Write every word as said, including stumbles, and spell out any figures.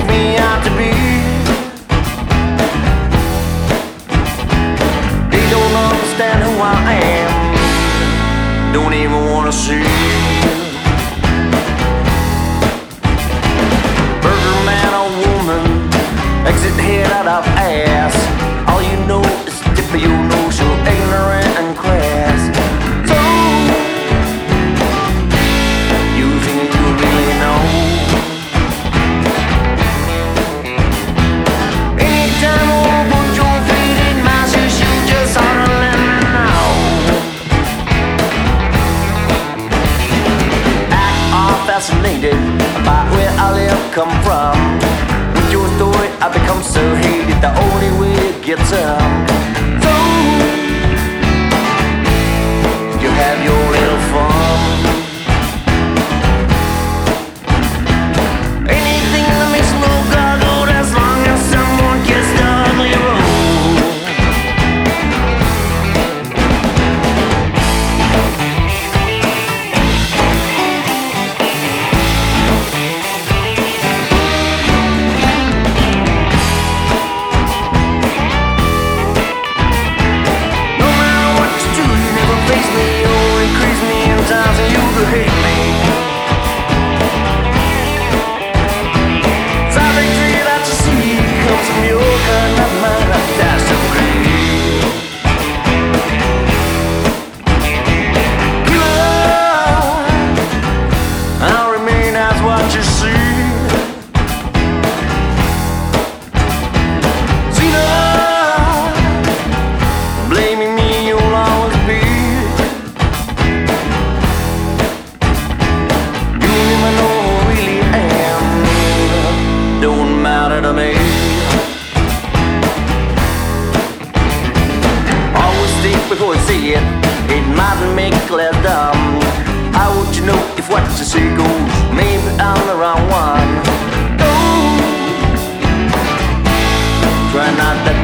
me out to be. They don't understand who I am, don't even wanna see. Burger man or woman, exit head out of ass. All you know is tip of your nose, you're ignorant and crass. So you think you really know? Anytime I wanna put your feet in my shoes, you just ought to let me know. Act all fascinated about where I live, come from. With your story I become so hated, the only way it gets up. So you have your little fun. Anything that makes a little girl good, as long as someone gets the ugly road. No matter what you do, you never face me or increase me in times that you could hate me. Savagery that you see comes from your kind, not mine. That's the breed. Killer, I'll remain as what you see. Cena, blaming me, you'll always be. You don't even know who I really am, don't matter to me. Always think before you see it, it might make you less dumb. How would you know if what you say goes? Maybe I'm the wrong one. Oh, try not to